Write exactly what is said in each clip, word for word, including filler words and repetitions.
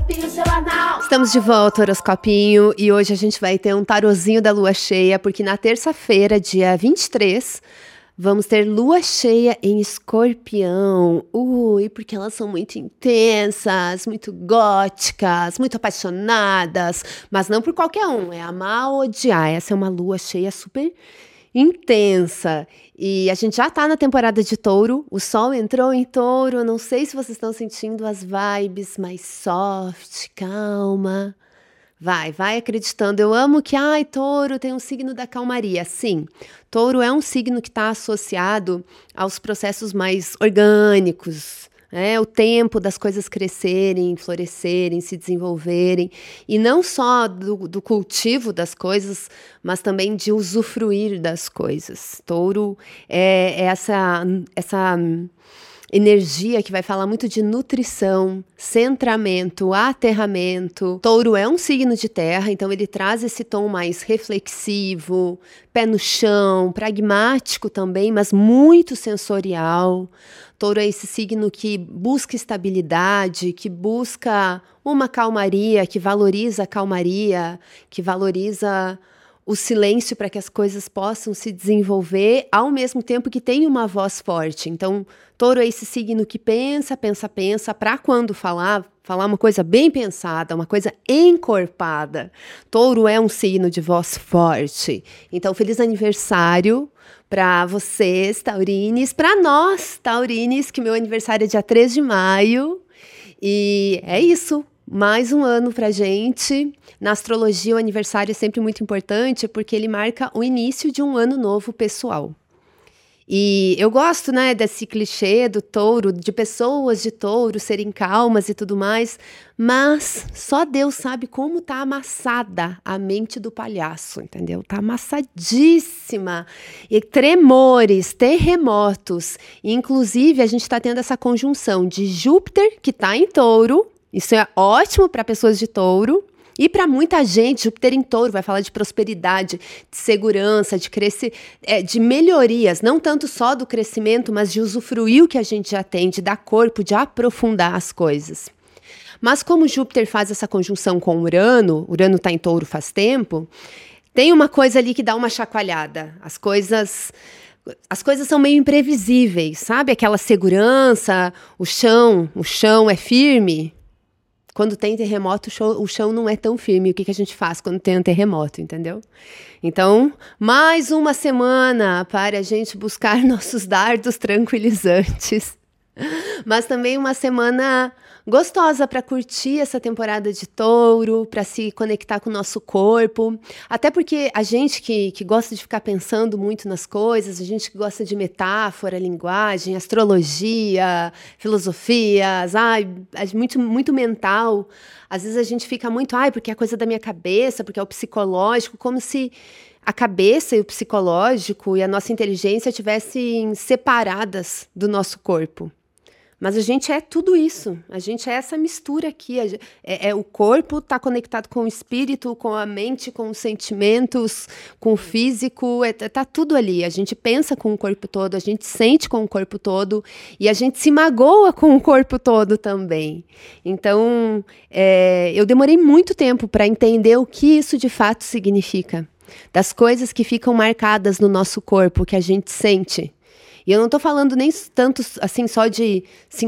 Estamos de volta, Horoscopinho, e hoje a gente vai ter um tarozinho da lua cheia, porque na terça-feira, dia vinte e três, vamos ter lua cheia em Escorpião. Ui, porque elas são muito intensas, muito góticas, muito apaixonadas, mas não por qualquer um, é amar ou odiar. Essa é uma lua cheia super intensa. E a gente já tá na temporada de Touro, o sol entrou em Touro, eu não sei se vocês estão sentindo as vibes mais soft, calma. Vai, vai acreditando. Eu amo que, ai, Touro tem um signo da calmaria. Sim, Touro é um signo que está associado aos processos mais orgânicos, né? O tempo das coisas crescerem, florescerem, se desenvolverem. E não só do, do cultivo das coisas, mas também de usufruir das coisas. Touro é, é essa... essa energia que vai falar muito de nutrição, centramento, aterramento. Touro é um signo de terra, então ele traz esse tom mais reflexivo, pé no chão, pragmático também, mas muito sensorial. Touro é esse signo que busca estabilidade, que busca uma calmaria, que valoriza a calmaria, que valoriza o silêncio para que as coisas possam se desenvolver, ao mesmo tempo que tem uma voz forte. Então, Touro é esse signo que pensa, pensa, pensa, para quando falar, falar uma coisa bem pensada, uma coisa encorpada. Touro é um signo de voz forte. Então, feliz aniversário para vocês, taurines, para nós, taurines, que meu aniversário é dia três de maio. E é isso. Mais um ano pra gente. Na astrologia, o aniversário é sempre muito importante porque ele marca o início de um ano novo pessoal. E eu gosto, né, desse clichê do touro, de pessoas de touro serem calmas e tudo mais, mas só Deus sabe como tá amassada a mente do palhaço, entendeu? Tá amassadíssima. E tremores, terremotos. E, inclusive, a gente tá tendo essa conjunção de Júpiter, que tá em touro. Isso é ótimo para pessoas de touro e para muita gente. Júpiter em touro vai falar de prosperidade, de segurança, de crescer, é, de melhorias, não tanto só do crescimento, mas de usufruir o que a gente já tem, de dar corpo, de aprofundar as coisas. Mas como Júpiter faz essa conjunção com Urano, Urano está em touro faz tempo, tem uma coisa ali que dá uma chacoalhada. As coisas... As coisas são meio imprevisíveis, sabe? Aquela segurança, o chão, o chão é firme. Quando tem terremoto, o chão, o chão não é tão firme. O que, que a gente faz quando tem um terremoto, entendeu? Então, mais uma semana para a gente buscar nossos dardos tranquilizantes. Mas também uma semana gostosa para curtir essa temporada de touro, para se conectar com o nosso corpo. Até porque a gente que, que gosta de ficar pensando muito nas coisas, a gente que gosta de metáfora, linguagem, astrologia, filosofias, ai, muito, muito mental. Às vezes a gente fica muito, ai, porque é coisa da minha cabeça, porque é o psicológico, como se a cabeça e o psicológico e a nossa inteligência estivessem separadas do nosso corpo. Mas a gente é tudo isso, a gente é essa mistura aqui, é, é o corpo está conectado com o espírito, com a mente, com os sentimentos, com o físico, é, tá tudo ali, a gente pensa com o corpo todo, a gente sente com o corpo todo e a gente se magoa com o corpo todo também. Então, é, eu demorei muito tempo para entender o que isso de fato significa, das coisas que ficam marcadas no nosso corpo, que a gente sente. E eu não estou falando nem tanto assim só de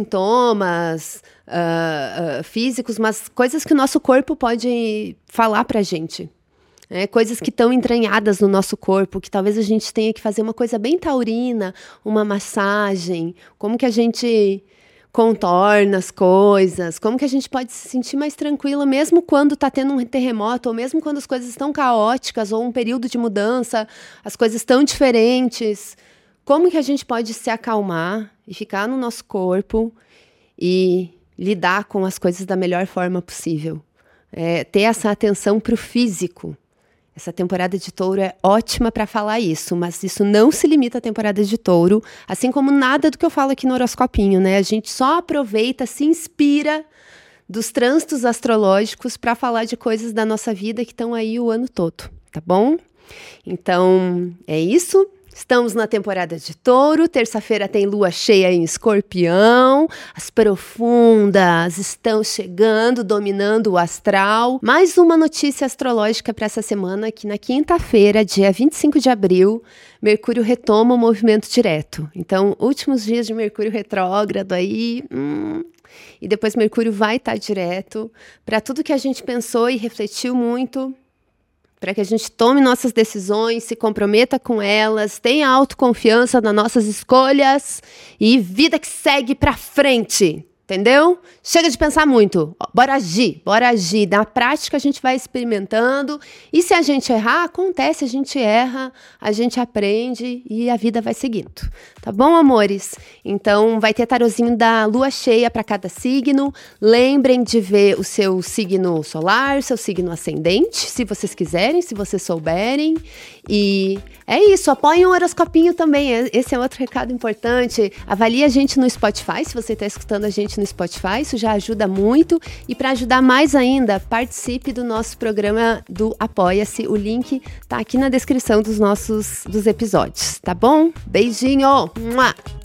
sintomas uh, uh, físicos, mas coisas que o nosso corpo pode falar para a gente. Né? Coisas que estão entranhadas no nosso corpo, que talvez a gente tenha que fazer uma coisa bem taurina, uma massagem, como que a gente contorna as coisas, como que a gente pode se sentir mais tranquila mesmo quando está tendo um terremoto, ou mesmo quando as coisas estão caóticas, ou um período de mudança, as coisas estão diferentes. Como que a gente pode se acalmar e ficar no nosso corpo e lidar com as coisas da melhor forma possível? É, ter essa atenção para o físico. Essa temporada de touro é ótima para falar isso, mas isso não se limita à temporada de touro, assim como nada do que eu falo aqui no horoscopinho, né? A gente só aproveita, se inspira dos trânsitos astrológicos para falar de coisas da nossa vida que estão aí o ano todo, tá bom? Então, é isso. Estamos na temporada de Touro, terça-feira tem lua cheia em Escorpião, as profundas estão chegando, dominando o astral. Mais uma notícia astrológica para essa semana, que na quinta-feira, dia vinte e cinco de abril, Mercúrio retoma o movimento direto. Então, últimos dias de Mercúrio retrógrado aí... Hum, e depois Mercúrio vai estar direto para tudo que a gente pensou e refletiu muito, para que a gente tome nossas decisões, se comprometa com elas, tenha autoconfiança nas nossas escolhas e vida que segue para frente, entendeu? Chega de pensar muito, bora agir, bora agir. Na prática a gente vai experimentando e se a gente errar, acontece, a gente erra, a gente aprende e a vida vai seguindo. Tá bom, amores? Então vai ter tarozinho da lua cheia para cada signo. Lembrem de ver o seu signo solar, seu signo ascendente, se vocês quiserem, se vocês souberem. E é isso, apoiem o horoscopinho também. Esse é outro recado importante. Avalie a gente no Spotify, se você está escutando a gente no Spotify, isso já ajuda muito. E para ajudar mais ainda, participe do nosso programa do Apoia-se. O link tá aqui na descrição dos nossos dos episódios, tá bom? Beijinho! Mua!